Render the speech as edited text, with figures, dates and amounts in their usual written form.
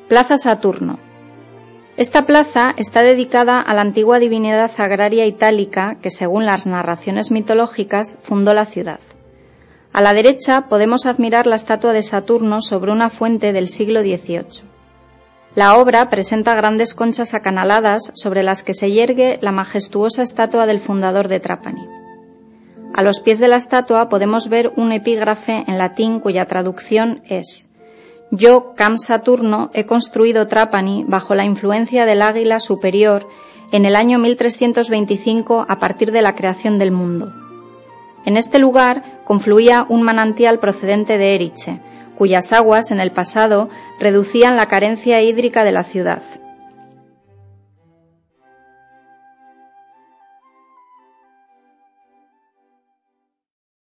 Plaza Saturno. Esta plaza está dedicada a la antigua divinidad agraria itálica que, según las narraciones mitológicas, fundó la ciudad. A la derecha podemos admirar la estatua de Saturno sobre una fuente del siglo XVIII. La obra presenta grandes conchas acanaladas sobre las que se yergue la majestuosa estatua del fundador de Trapani. A los pies de la estatua podemos ver un epígrafe en latín cuya traducción es: Yo, Cam Saturno, he construido Trapani bajo la influencia del águila superior en el año 1325 a partir de la creación del mundo. En este lugar confluía un manantial procedente de Erice, cuyas aguas en el pasado reducían la carencia hídrica de la ciudad.